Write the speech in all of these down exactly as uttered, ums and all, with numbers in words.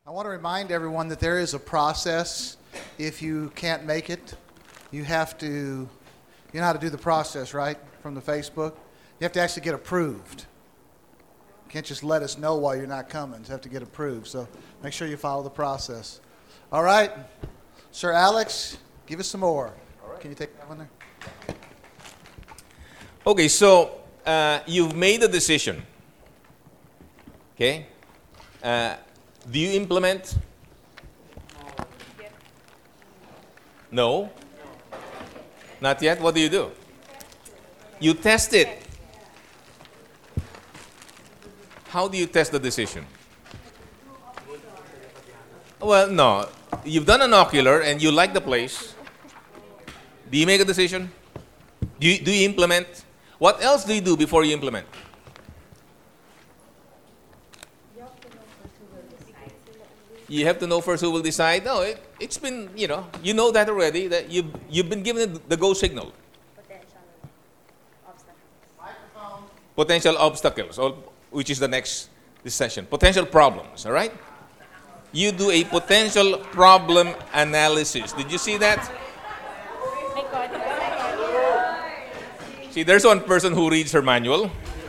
I want to remind everyone that there is a process. If you can't make it, you have to, you know how to do the process, right, from the Facebook? You have to actually get approved. You can't just let us know why you're not coming. You have to get approved. So make sure you follow the process. All right. Sir Alex, give us some more. All right. Can you take that one there? Okay, so uh, you've made a decision. Okay? Uh, do you implement? No? Not yet? What do you do? You test it. How do you test the decision? Well, no. You've done an ocular and you like the place. Do you make a decision? Do you, do you implement? What else do you do before you implement? You have to know first who will decide. No, it, it's been, you know, you know that already, that you've, you've been given the go signal. Potential obstacles. Microphone. Potential obstacles, or, which is the next this session. Potential problems, all right? You do a potential problem analysis. Did you see that? See, there's one person who reads her manual.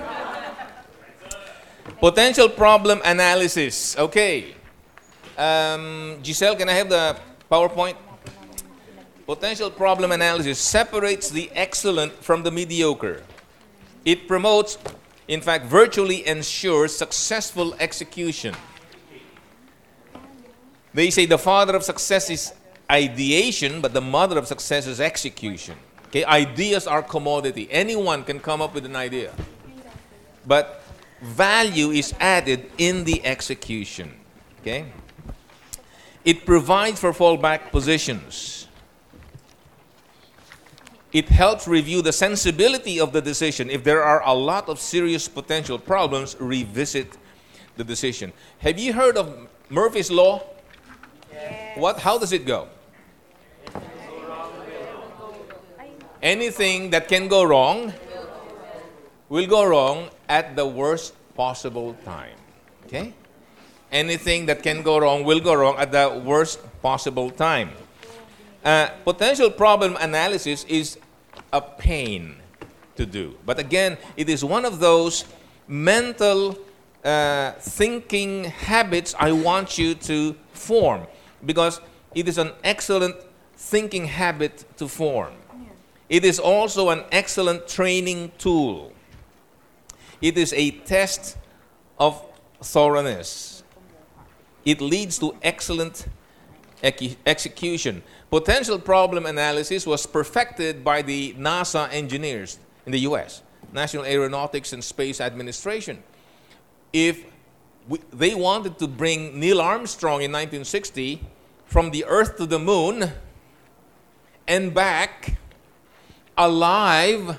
Potential problem analysis. Okay. Um, Giselle, can I have the PowerPoint? Potential problem analysis separates the excellent from the mediocre. It promotes, in fact, virtually ensures successful execution. They say the father of success is ideation, but the mother of success is execution. Okay, ideas are commodity. Anyone can come up with an idea. But value is added in the execution. Okay? It provides for fallback positions. It helps review the sensibility of the decision. If there are a lot of serious potential problems, revisit the decision. Have you heard of Murphy's Law? Yes. What? How does it go? Anything that can go wrong will go wrong at the worst possible time. Okay? Anything that can go wrong will go wrong at the worst possible time. Uh, potential problem analysis is a pain to do. But again, it is one of those mental uh, thinking habits I want you to form, because it is an excellent thinking habit to form. It is also an excellent training tool. It is a test of thoroughness. It leads to excellent ex- execution. Potential problem analysis was perfected by the NASA engineers in the U S, National Aeronautics and Space Administration. If we, they wanted to bring Neil Armstrong in nineteen sixty from the Earth to the Moon and back alive,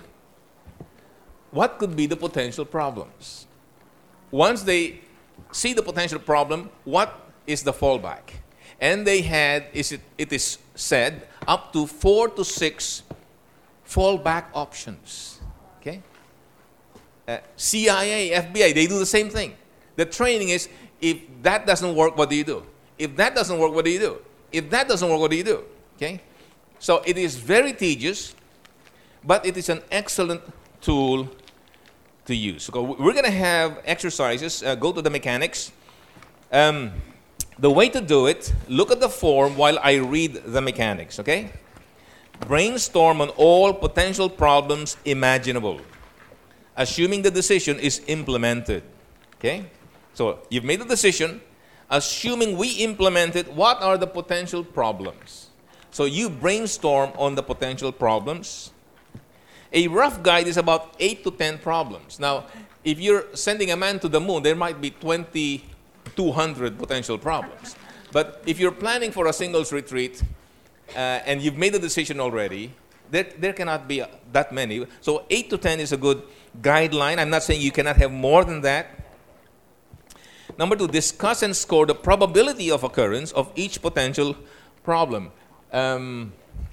what could be the potential problems? Once they see the potential problem, what is the fallback? And they had, is it, it is said, up to four to six fallback options. Okay? Uh, C I A, F B I, they do the same thing. The training is, if that doesn't work, what do you do? If that doesn't work, what do you do? If that doesn't work, what do you do? Okay? So it is very tedious, but it is an excellent tool to use. So we're going to have exercises. Uh, go to the mechanics. Um, the way to do it, look at the form while I read the mechanics, okay? Brainstorm on all potential problems imaginable, assuming the decision is implemented, okay? So you've made a decision. Assuming we implement it, what are the potential problems? So you brainstorm on the potential problems. A rough guide is about eight to ten problems. Now, if you're sending a man to the moon, there might be twenty-two hundred potential problems. But if you're planning for a singles retreat uh, and you've made a decision already, there, there cannot be that many. So eight to ten is a good guideline. I'm not saying you cannot have more than that. Number two, discuss and score the probability of occurrence of each potential problem. Um,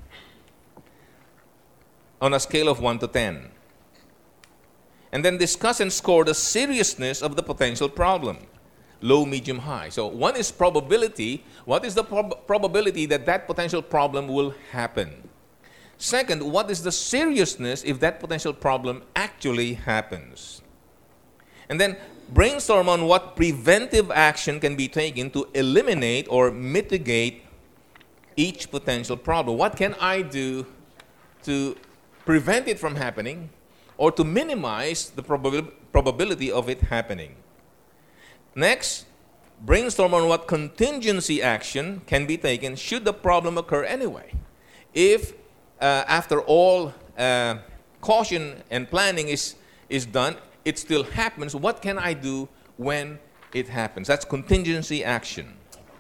on a scale of one to ten. And then discuss and score the seriousness of the potential problem. low, medium, high. So one is probability. What is the prob- probability that that potential problem will happen? Second, what is the seriousness if that potential problem actually happens? And then brainstorm on what preventive action can be taken to eliminate or mitigate each potential problem. What can I do to prevent it from happening or to minimize the probabil- probability of it happening? Next, brainstorm on what contingency action can be taken should the problem occur anyway. If, uh, after all uh, caution and planning is, is done, it still happens, what can I do when it happens? That's contingency action.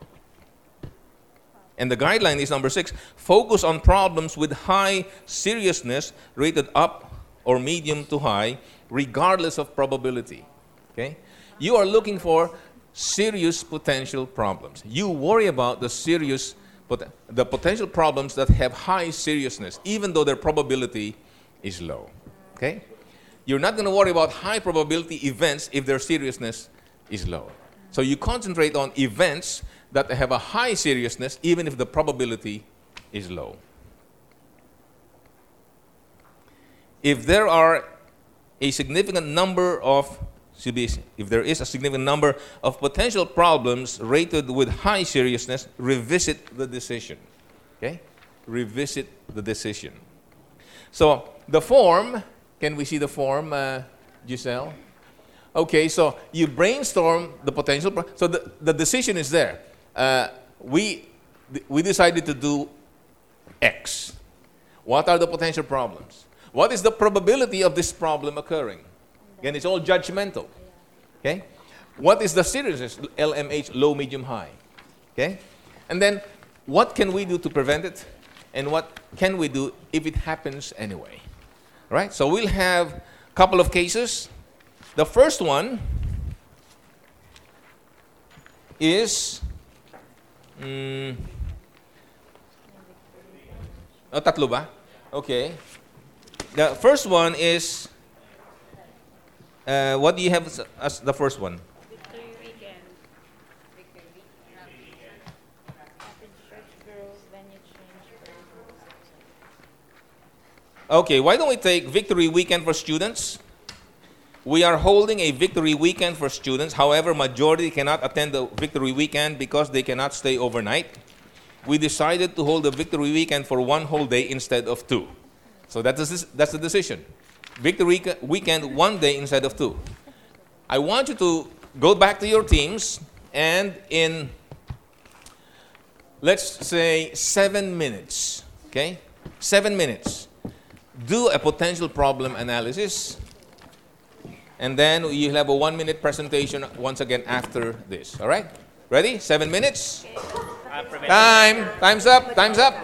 And the guideline is number six, focus on problems with high seriousness, rated up or medium to high, regardless of probability. Okay? You are looking for serious potential problems. You worry about the serious, pot- the potential problems that have high seriousness, even though their probability is low. Okay? You're not going to worry about high probability events if their seriousness is low. So you concentrate on events that have a high seriousness, even if the probability is low. If there are a significant number of, if there is a significant number of potential problems rated with high seriousness, revisit the decision. Okay? Revisit the decision. So the form, can we see the form, uh, Giselle? Okay, so you brainstorm the potential. Pro- so the, the decision is there. Uh, we we decided to do X. What are the potential problems? What is the probability of this problem occurring? Again, it's all judgmental. Okay? What is the seriousness? L M H, low, medium, high. Okay? And then, what can we do to prevent it? And what can we do if it happens anyway? Right? So we'll have a couple of cases. The first one is, mm, oh, tatlo ba? Okay. The first one is, uh, what do you have as, as the first one? Victory weekend. Victory weekend. Happy church girls, then you change. Okay, why don't we take Victory Weekend for students? We are holding a Victory Weekend for students. However, majority cannot attend the Victory Weekend because they cannot stay overnight. We decided to hold the Victory Weekend for one whole day instead of two. So that's, that's the decision. Victory Weekend one day instead of two. I want you to go back to your teams and in, let's say, seven minutes, okay? Seven minutes. Do a potential problem analysis. And then you'll have a one-minute presentation once again after this. All right? Ready? Seven minutes? Time. Time's up. Time's up.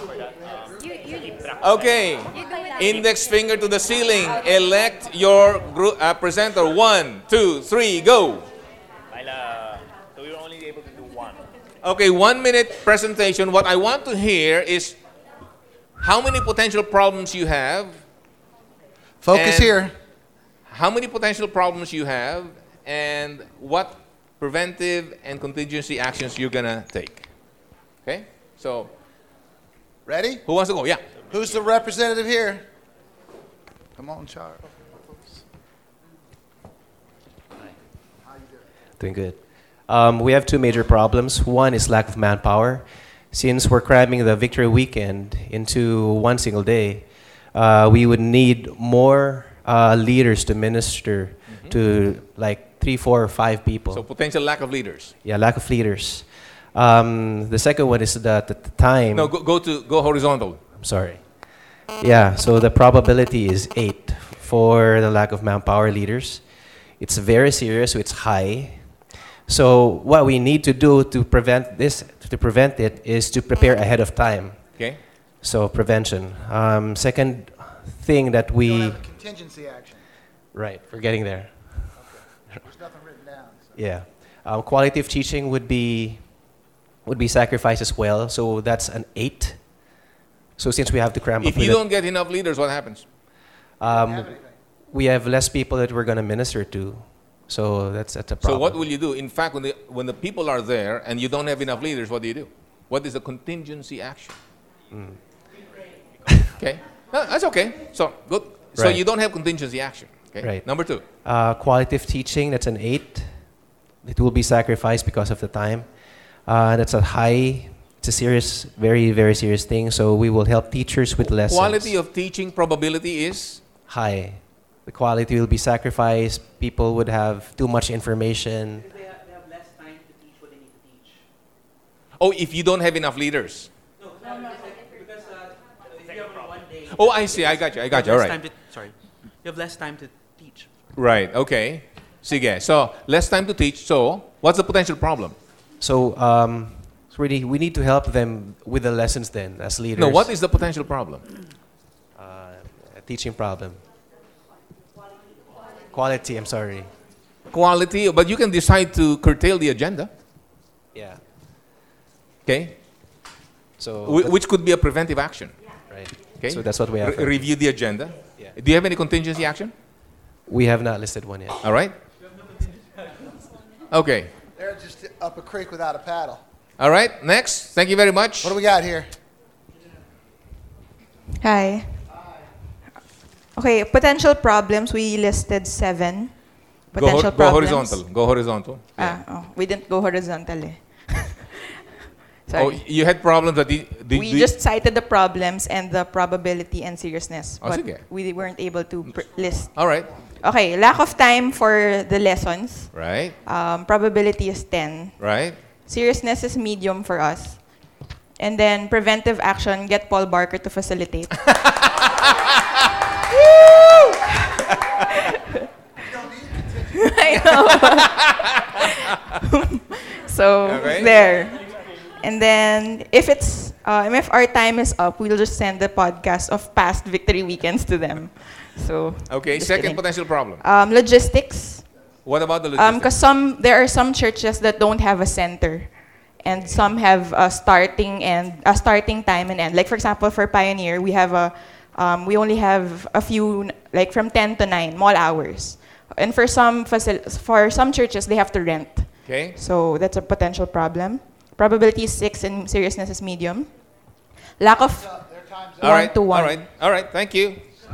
Okay. Index finger to the ceiling. Elect your group, uh, presenter. One, two, three, go. So we were only able to do one. Okay, one-minute presentation. What I want to hear is how many potential problems you have. Focus and here. How many potential problems you have and what preventive and contingency actions you're going to take. Okay? So, Ready? who wants to go? Yeah. Who's the representative here? Come on, Charles. Doing good. Um, we have two major problems. One is lack of manpower. Since we're cramming the Victory Weekend into one single day, uh, we would need more uh, leaders to minister mm-hmm. to like three, four, or five people. So potential lack of leaders. Yeah, lack of leaders. Um, the second one is that at the time. No, go, go to go horizontal. I'm sorry. Yeah, so the probability is eight for the lack of manpower leaders. It's very serious, so it's high. So what we need to do to prevent this, to prevent it, is to prepare ahead of time. Okay. So prevention. Um, second thing that we. You don't have a contingency action. Right, we're getting there. Okay. There's nothing written down. So. Yeah, um, quality of teaching would be would be sacrificed as well. So that's an eight. So since we have to cram. If up you with don't get enough leaders, what happens? it, um, we have less people that we're going to minister to. So that's, that's a problem. So what will you do? In fact, when the, when the people are there and you don't have enough leaders, what do you do? What is the contingency action? Mm. Okay, no, that's okay. So good. So Right. you don't have contingency action. Okay. Right. Number two. Uh, qualitative teaching, that's an eight. It will be sacrificed because of the time. Uh, that's a high. It's a serious, very, very serious thing. So we will help teachers with lessons. Quality of teaching probability is High. The quality will be sacrificed. People would have too much information. They have, they have less time to teach what they need to teach. oh, if you don't have enough leaders. No, no, no. Because uh, if you have one day. Oh, I see. I got you. I got you. All less right. time to, sorry. You have less time to teach. Right. Okay. Sige. So less time to teach. So what's the potential problem? So um, it's really, we need to help them with the lessons then as leaders. No. What is the potential problem? Uh, a teaching problem. Quality, I'm sorry. Quality. But you can decide to curtail the agenda. Yeah. Okay. So, Wh- but- which could be a preventive action. right. Okay. So that's what we have. Re- review the agenda. Yeah. Do you have any contingency action? We have not listed one yet. All right. Okay. They're just up a creek without a paddle. All right. Next. Thank you very much. What do we got here? Hi. Okay, potential problems, we listed seven Go, potential hor- go problems. horizontal. Go horizontal. Ah, oh, we didn't go horizontal eh. Oh, Sorry. you had problems that the, the, we the- just cited the problems and the probability and seriousness, Oh, but sige. we weren't able to pr- list. All right. Okay, lack of time for the lessons. Right. Um, probability is ten. Right. Seriousness is medium for us. And then preventive action, get Paul Barker to facilitate. I know. So Okay. there. And then if it's um, if our time is up, we'll just send the podcast of past victory weekends to them. So Okay. just Second kidding. potential problem. Um, logistics. What about the Um, logistics? because some there are some churches that don't have a center, and some have a starting and a starting time and end. Like for example, for Pioneer, we have a um, we only have a few, like from ten to nine, mall hours. And for some facil- for some churches, they have to rent. Okay. So that's a potential problem. Probability is six and seriousness is medium. Lack of All one right. to one. All right. All right. Thank you.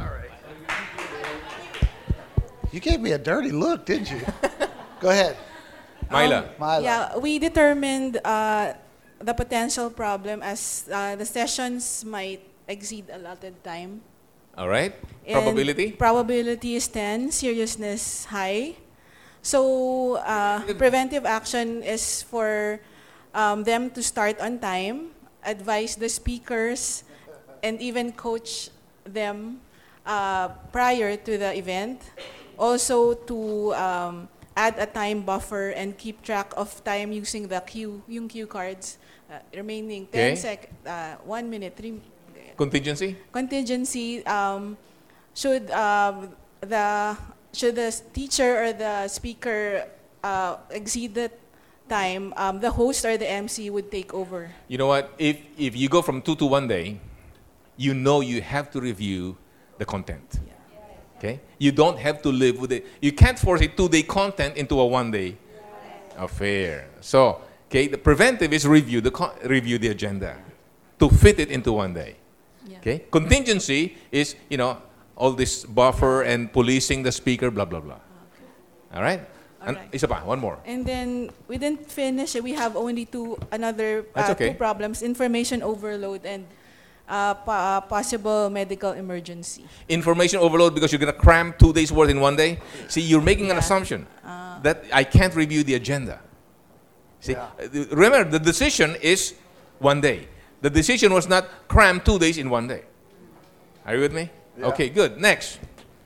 You gave me a dirty look, didn't you? Go ahead. Myla. Mila. Yeah, we determined uh, the potential problem as uh, the sessions might exceed allotted time. All right. And Probability. Probability is ten, seriousness high. So uh, preventive action is for um, them to start on time, advise the speakers, and even coach them uh, prior to the event. Also to um, add a time buffer and keep track of time using the cue, yung cue cards, uh, remaining ten Okay. sec, uh, one minute, three. Contingency. Contingency um, should um, the should the teacher or the speaker uh, exceed the time, um, the host or the M C would take over. You know what? If if you go from two to one day, you know you have to review the content. Okay? You don't have to live with it. You can't force a two-day content into a one-day affair. So, okay, the preventive is review the con- review the agenda to fit it into one day. Yeah. Okay? Contingency is, you know, all this buffer and policing the speaker, blah blah blah. All right? And Alright. isa pa, one more. And then we didn't finish it. We have only two another That's uh, okay. two problems: information overload and uh, pa- uh, possible medical emergency. Information overload because you're going to cram two days worth in one day. See, you're making an Yeah. assumption that I can't review the agenda. See, uh, remember, the decision is one day. The decision was not cram two days in one day. Are you with me? Okay, good. Next.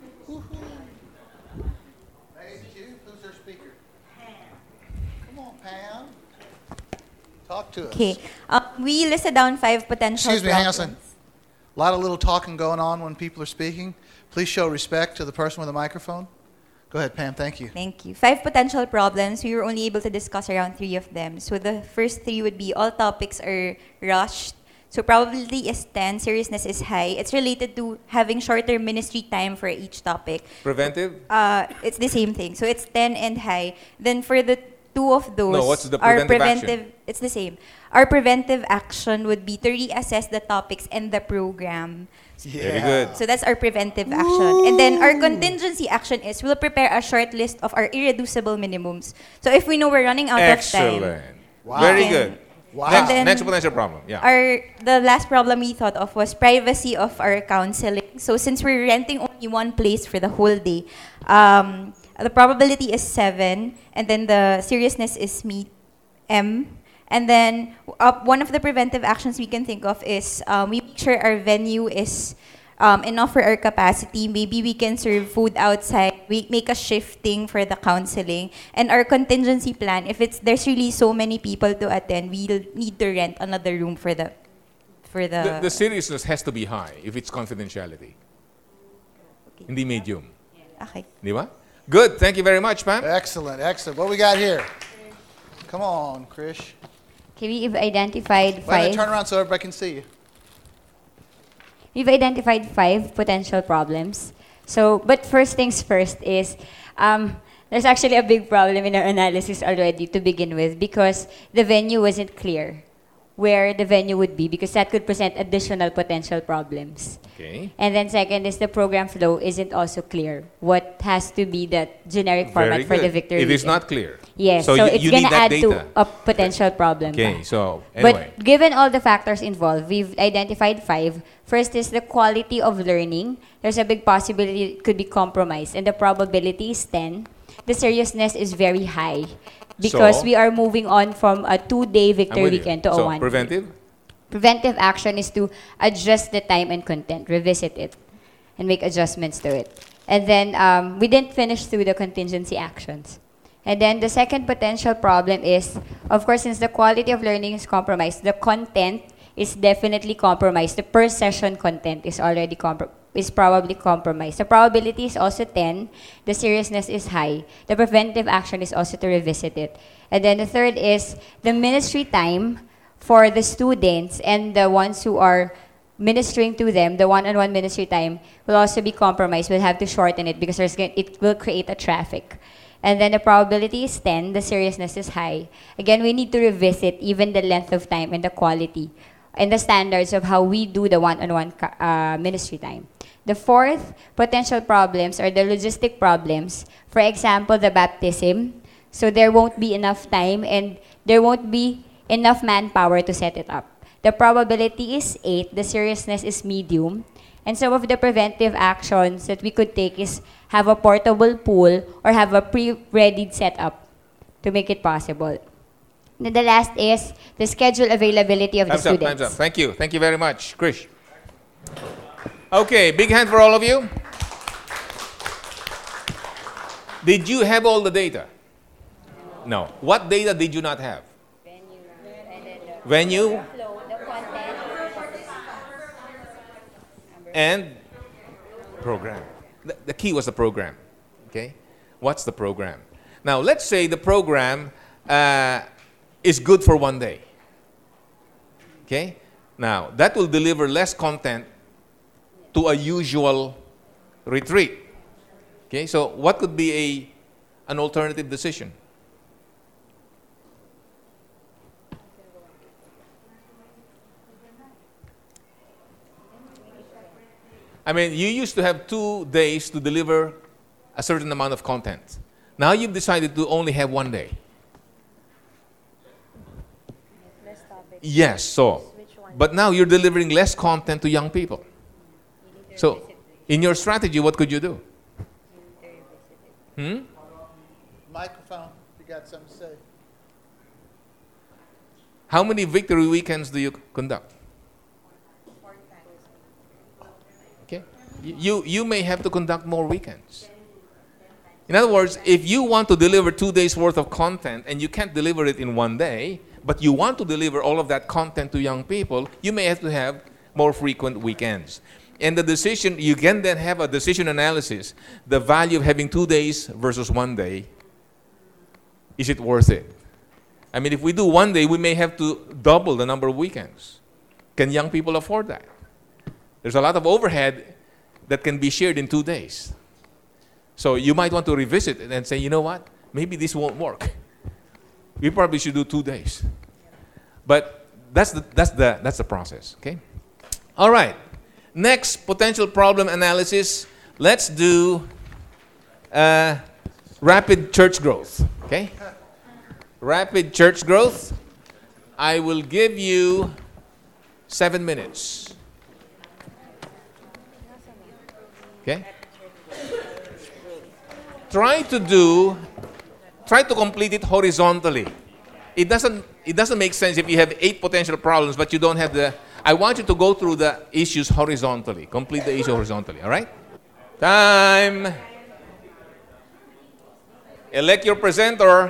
Thank you. Who's our speaker? Come on, Pam. Talk to us. Okay. Um, we listed down five potential Excuse me, hang on a problems. second. A lot of little talking going on when people are speaking. Please show respect to the person with the microphone. Go ahead, Pam. Thank you. Thank you. Five potential problems. We were only able to discuss around three of them. So the first three would be all topics are rushed. So probability is ten, seriousness is high. It's related to having shorter ministry time for each topic. Preventive? Uh, it's the same thing. So it's ten and high. Then for the two of those, No, what's the our preventive preventive, action? it's the same. Our preventive action would be to reassess the topics and the program. Very good. So that's our preventive action. And then our contingency action is we'll prepare a short list of our irreducible minimums. So if we know we're running out Excellent. of time. Wow. Very Then- good. Wow. Next, then- next potential problem. Yeah. Our the last problem we thought of was privacy of our counseling. So since we're renting only one place for the whole day, um, the probability is seven, and then the seriousness is me, M. And then uh, one of the preventive actions we can think of is um, we make sure our venue is um, enough for our capacity. Maybe we can serve food outside. We make a shifting for the counseling. And our contingency plan, if it's there's really so many people to attend, we'll need to rent another room for the for the, The, the seriousness has to be high if it's confidentiality. Hindi medium. Okay. Di ba? Good. Thank you very much, Pam. Excellent, excellent. What we got here? Come on, Krish. Okay, we've identified Wait a five. minute, turn around so everybody can see you. We've identified five potential problems. So, but first things first is, um, there's actually a big problem in our analysis already to begin with because the venue wasn't clear where the venue would be because that could present additional potential problems. Okay. And then second is the program flow isn't also clear. What has to be the generic format Very for the good. victory It is weekend. not clear. Yes, So so, you- it's you going need to that add data. to a potential problem. Okay. So anyway. But given all the factors involved, we've identified five. First is the quality of learning. There's a big possibility it could be compromised, and the probability is ten. The seriousness is very high because So? we are moving on from a two-day I'm victory with you. weekend to a So one. preventive. Preventive action is to adjust the time and content, revisit it, and make adjustments to it. And then um, we didn't finish through the contingency actions. And then the second potential problem is, of course, since the quality of learning is compromised, the content is definitely compromised. The per session content is already compro- is probably compromised. The probability is also ten. The seriousness is high. The preventive action is also to revisit it. And then the third is the ministry time for the students and the ones who are ministering to them, the one-on-one ministry time will also be compromised. We'll have to shorten it because there's, g- it will create a traffic. And then the probability is ten, the seriousness is high. Again, we need to revisit even the length of time and the quality and the standards of how we do the one-on-one ca- uh, ministry time. The fourth potential problems are the logistic problems. For example, the baptism. So there won't be enough time and there won't be enough manpower to set it up. The probability is eight, the seriousness is medium, and some of the preventive actions that we could take is have a portable pool or have a pre-readied setup to make it possible. Then the last is the schedule availability of Time's the up. students. Time's up. Thank you. Thank you very much, Krish. Okay. Big hand for all of you. Did you have all the data? No. What data did you not have? Venue and program. The, the key was the program. Okay, what's the program? Now let's say the program uh, is good for one day. Okay, now that will deliver less content to a usual retreat. Okay, so what could be a an alternative decision? I mean, you used to have two days to deliver a certain amount of content. Now you've decided to only have one day. Yes, so. But now you're delivering less content to young people. So, in your strategy, what could you do? Hmm? Microphone, you got something to say? How many victory weekends do you conduct? Okay. You, you may have to conduct more weekends. In other words, if you want to deliver two days worth of content and you can't deliver it in one day, but you want to deliver all of that content to young people, you may have to have more frequent weekends. And the decision, you can then have a decision analysis, the value of having two days versus one day. Is it worth it? I mean, if we do one day, we may have to double the number of weekends. Can young people afford that? There's a lot of overhead that can be shared in two days. So you might want to revisit it and say, you know what? Maybe this won't work. We probably should do two days. But that's the, that's the, that's the process, okay? All right. Next, potential problem analysis. Let's do uh, rapid church growth, okay? Rapid church growth. I will give you seven minutes. Okay? Try to do, try to complete it horizontally. It doesn't, it doesn't make sense if you have eight potential problems, but you don't have the, I want you to go through the issues horizontally. Complete the issue horizontally, all right? Time. Elect your presenter.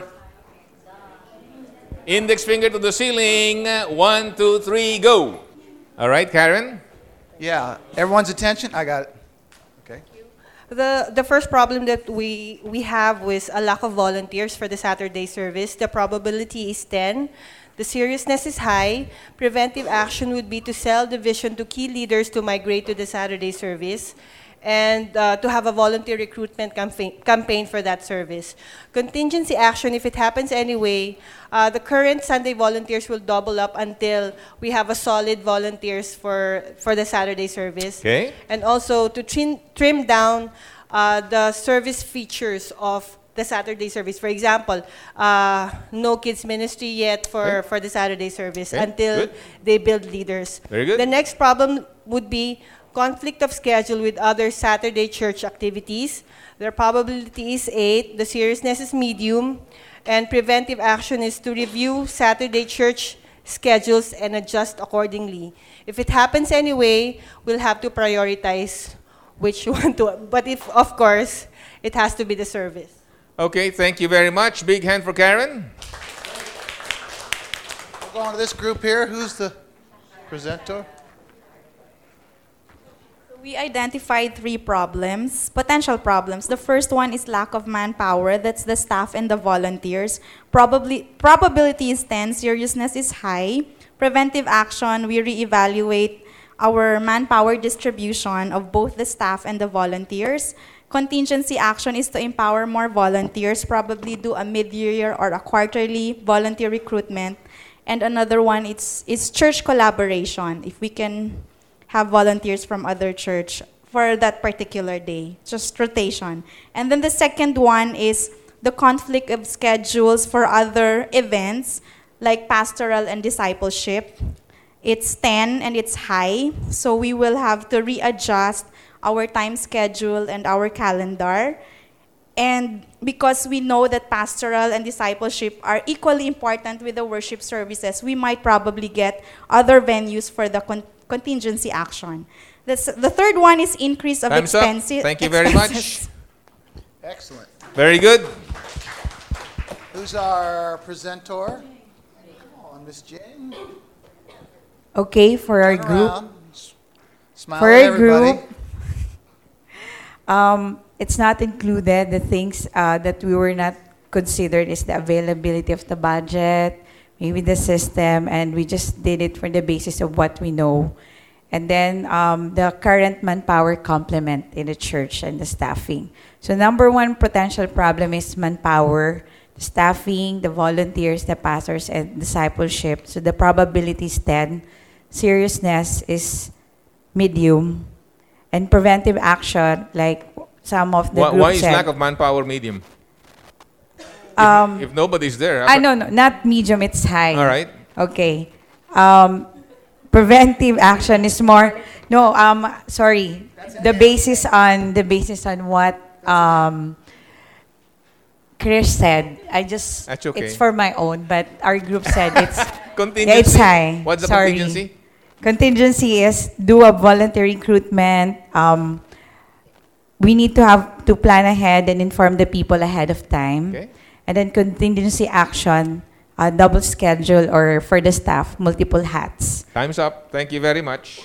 Index finger to the ceiling. One, two, three, go. All right, Karen? Yeah, everyone's attention? I got it. Okay. The, the first problem that we, we have was a lack of volunteers for the Saturday service. The probability is ten. The seriousness is high. Preventive action would be to sell the vision to key leaders to migrate to the Saturday service and uh, to have a volunteer recruitment campaign, campaign for that service. Contingency action, if it happens anyway, uh, the current Sunday volunteers will double up until we have a solid volunteers for, for the Saturday service. Okay. And also to trim, trim down uh, the service features of the Saturday service. For example, uh, no kids ministry yet for, Okay. for the Saturday service Okay, until good. they build leaders. Very good. The next problem would be conflict of schedule with other Saturday church activities. Their probability is eight, the seriousness is medium, and preventive action is to review Saturday church schedules and adjust accordingly. If it happens anyway, we'll have to prioritize which one to, but if, of course, it has to be the service. Okay, thank you very much. Big hand for Karen. We'll go on to this group here. Who's the presenter? We identified three problems, potential problems. The first one is lack of manpower. That's the staff and the volunteers. Probably, probability is ten. Seriousness is high. Preventive action, we reevaluate our manpower distribution of both the staff and the volunteers. Contingency action is to empower more volunteers, probably do a mid-year or a quarterly volunteer recruitment. And another one is, is church collaboration, if we can have volunteers from other church for that particular day, just rotation. And then the second one is the conflict of schedules for other events, like pastoral and discipleship. It's ten and it's high, so we will have to readjust our time schedule and our calendar. And because we know that pastoral and discipleship are equally important with the worship services, we might probably get other venues for the con- contingency action. That's, the third one is increase of Time's up. expenses. Thank you very much. Excellent. Very good. Who's our presenter? Come on, Miss Jane. Okay, for our Turn group. around. S- Smile For at our everybody. group, um, it's not included. The things uh, that we were not considered is the availability of the budget, maybe the system, and we just did it for the basis of what we know. And then um, the current manpower complement in the church and the staffing. So number one potential problem is manpower, the staffing, the volunteers, the pastors, and discipleship. So the probability is ten. Seriousness is medium. And preventive action, like some of the Why, group why is said, lack of manpower medium? Um, If nobody's there. I no, no, not medium, it's high. All right. Okay. Um, preventive action is more, no, um, sorry. The basis on, the basis on what um, Chris said, I just, That's okay. it's for my own, but our group said it's, Contingency. yeah, it's high. What's the Sorry. contingency? Contingency is do a voluntary recruitment. Um, we need to have to plan ahead and inform the people ahead of time. Okay. And then contingency action, uh, double schedule, or for the staff, multiple hats. Time's up. Thank you very much.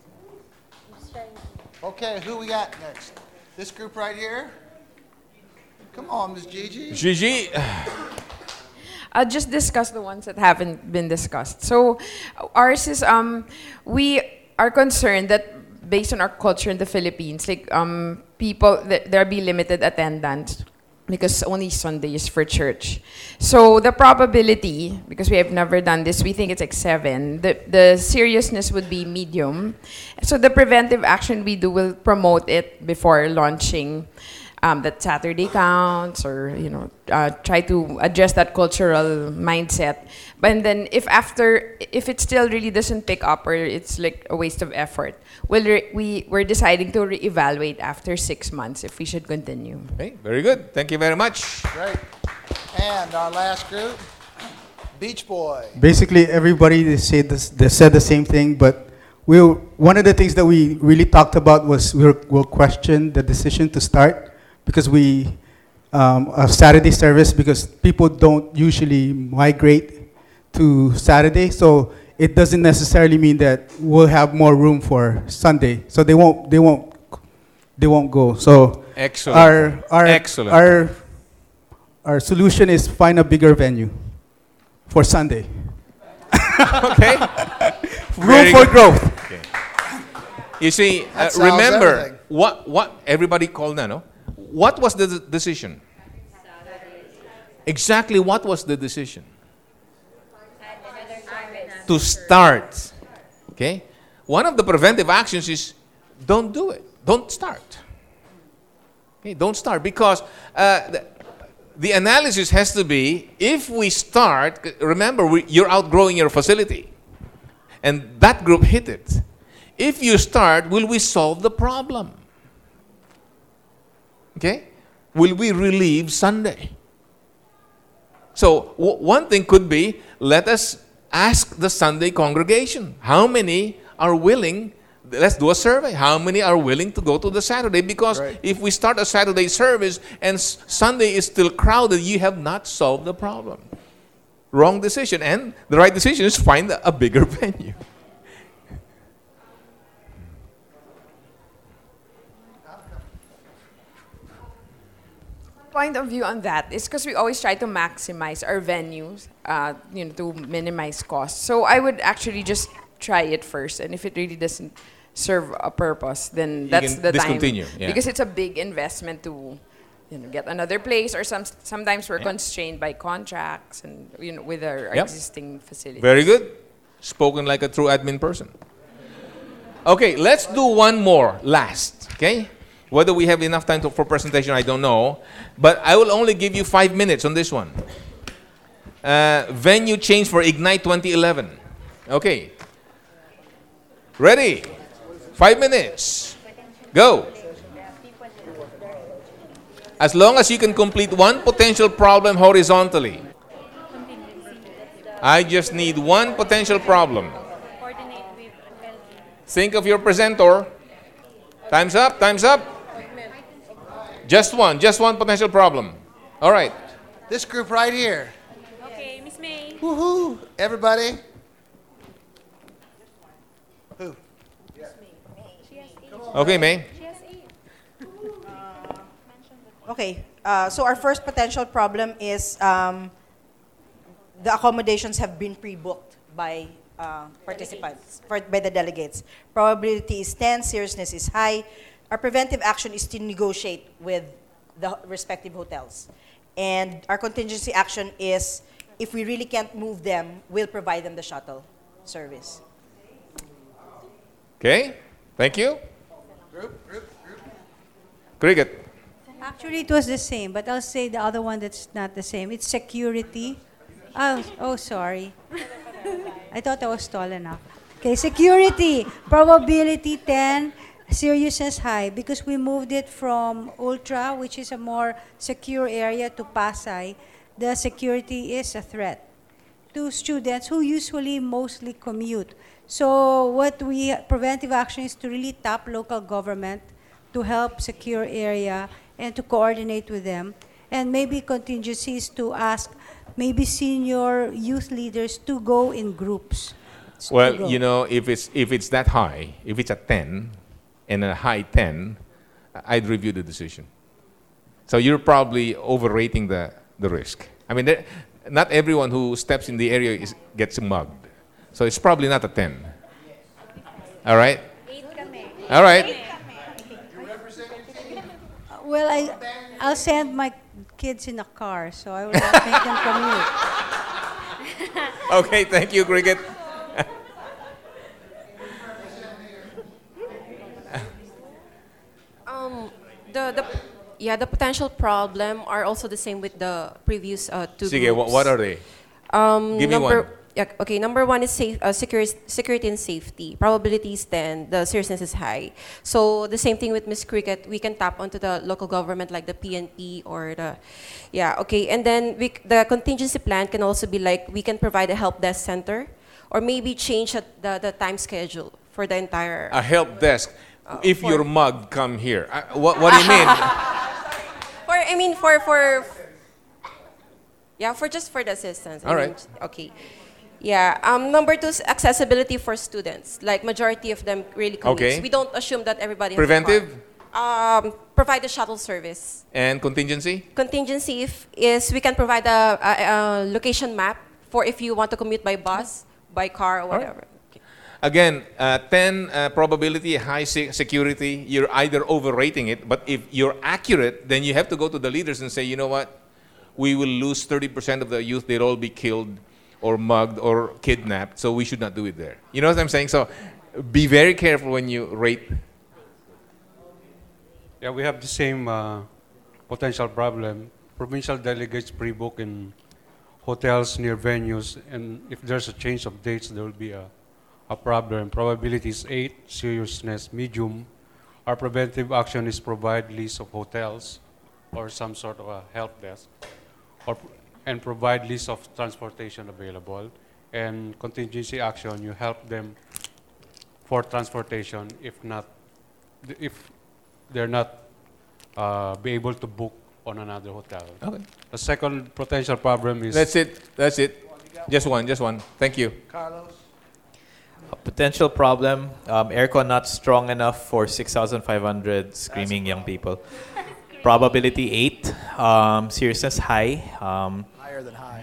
Okay, who we got next? This group right here? Come on, Miss Gigi. Gigi. I'll just discuss the ones that haven't been discussed. So ours is, um, we are concerned that based on our culture in the Philippines, like um, people, th- there be limited attendance because only Sunday is for church. So the probability, because we have never done this, we think it's like seven. The, the seriousness would be medium. So the preventive action we do will promote it before launching um, that Saturday counts, or you know, uh, try to address that cultural mindset. But then if after, if it still really doesn't pick up, or it's like a waste of effort, we'll re- we, we're deciding to reevaluate after six months if we should continue. Okay, very good. Thank you very much. Great. And our last group, Beach Boy. Basically, everybody they said this, they said the same thing, but we one of the things that we really talked about was we will question the decision to start, because we um, a Saturday service, because people don't usually migrate to Saturday, so it doesn't necessarily mean that we'll have more room for Sunday. So they won't they won't they won't go. So Excellent. our our Excellent. our our solution is find a bigger venue for Sunday. Okay. Room Very for good. growth. Okay. You see, uh, That solves remember everything. what what everybody called now, no? What was the d- decision? Exactly what was the decision? To start. Okay? One of the preventive actions is don't do it. Don't start. Okay, don't start, because uh, the, the analysis has to be, if we start, c- remember we, you're outgrowing your facility, and that group hit it. If you start, will we solve the problem? Okay? Will we relieve Sunday? So w- one thing could be, let us ask the Sunday congregation, how many are willing, let's do a survey, how many are willing to go to the Saturday? Because Right. if we start a Saturday service and s- Sunday is still crowded, you have not solved the problem. Wrong decision. And the right decision is find a, a bigger venue. Point of view on that is because we always try to maximize our venues, uh, you know, to minimize costs. So I would actually just try it first, and if it really doesn't serve a purpose, then You that's can the discontinue, time. yeah. Because it's a big investment to, you know, get another place, or some sometimes we're Yeah. constrained by contracts and you know with our Yep. existing facilities. Very good. Spoken like a true admin person. Okay, let's do one more last. Okay? Whether we have enough time to, for presentation, I don't know. But I will only give you five minutes on this one. Uh, venue change for Ignite twenty eleven. Okay. Ready? Five minutes. Go. As long as you can complete one potential problem horizontally. I just need one potential problem. Think of your presenter. Time's up, time's up. Just one, just one potential problem. All right. This group right here. Okay, Miss May. Woohoo! Everybody. Who? Okay, May. Okay, uh, so our first potential problem is um, the accommodations have been pre-booked by uh, participants, for, by the delegates. Probability is ten, seriousness is high. Our preventive action is to negotiate with the respective hotels. And our contingency action is, if we really can't move them, we'll provide them the shuttle service. Okay, thank you. Group, group, group. Cricket. Actually, it was the same, but I'll say the other one that's not the same. It's security. Oh, oh, sorry. I thought I was tall enough. Okay, security. Probability ten, seriousness high, because we moved it from Ultra, which is a more secure area, to Pasay. The security is a threat to students who usually mostly commute. So what we, preventive action is to really tap local government to help secure area and to coordinate with them. And maybe contingencies to ask maybe senior youth leaders to go in groups. to go. Well, you know, if it's if it's that high, if it's a ten and a high ten, I'd review the decision. So you're probably overrating the, the risk. I mean, there, not everyone who steps in the area is, gets mugged. So it's probably not a ten. All right? All right. Well, I, I'll send my kids in a car, so I will not make them commute. Okay, thank you, Cricket. Um, the, the, yeah, the potential problem are also the same with the previous uh, two Sige, groups. wha- what are they? Um, Give me number, one. Yeah, okay, number one is safe, uh, security, security and safety. Probability is ten, the seriousness is high. So the same thing with Miss Cricket, we can tap onto the local government like the P N P or the, yeah, okay. And then we, the contingency plan can also be like, we can provide a help desk center or maybe change the, the, the time schedule for the entire. A help desk. Uh, if for- you're mugged, come here. Uh, what, what do you mean? For, I mean, for, for, yeah, for just for the assistance. I All mean, right. Okay. Yeah. Um, number two is accessibility for students. Like majority of them really commutes. Okay. We don't assume that everybody Preventive? has a car. Um, provide a shuttle service. And contingency? Contingency if, is we can provide a, a, a location map for if you want to commute by bus, by car, or right. whatever. Again, uh, ten uh, probability, high se- security, you're either overrating it, but if you're accurate, then you have to go to the leaders and say, you know what, we will lose thirty percent of the youth, they'll all be killed or mugged or kidnapped, so we should not do it there. You know what I'm saying? So be very careful when you rate. Yeah, we have the same uh, potential problem. Provincial delegates pre-book in hotels near venues, and if there's a change of dates, there will be a, a problem. Probability is eight, seriousness medium. Our preventive action is provide list of hotels or some sort of a help desk, or and provide list of transportation available. And contingency action, you help them for transportation if not, if they're not uh, be able to book on another hotel. Okay. The second potential problem is... That's it. That's it. Just one. Just one. Thank you. Carlos? A potential problem, um, aircon not strong enough for six thousand five hundred screaming young people. Probability eight, um, seriousness high. Um, Higher than high.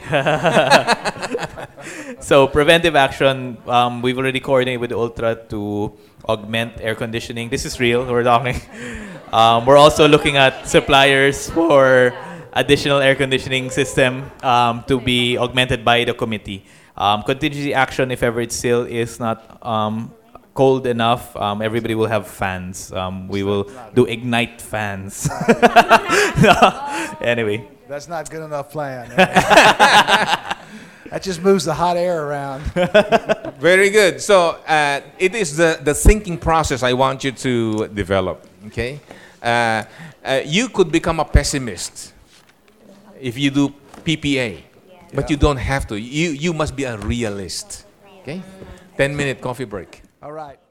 So preventive action, um, we've already coordinated with Ultra to augment air conditioning. This is real, we're talking. Um, we're also looking at suppliers for additional air conditioning system um, to be augmented by the committee. Um, contingency action, if ever it still is not um, cold enough, um, everybody will have fans. Um, we will do ignite fans. Anyway. That's not good enough plan. That just moves the hot air around. Very good. So uh, it is the, the thinking process I want you to develop. Okay, uh, uh, you could become a pessimist if you do P P A, but you don't have to. You you must be a realist. Okay, ten minute coffee break. All right.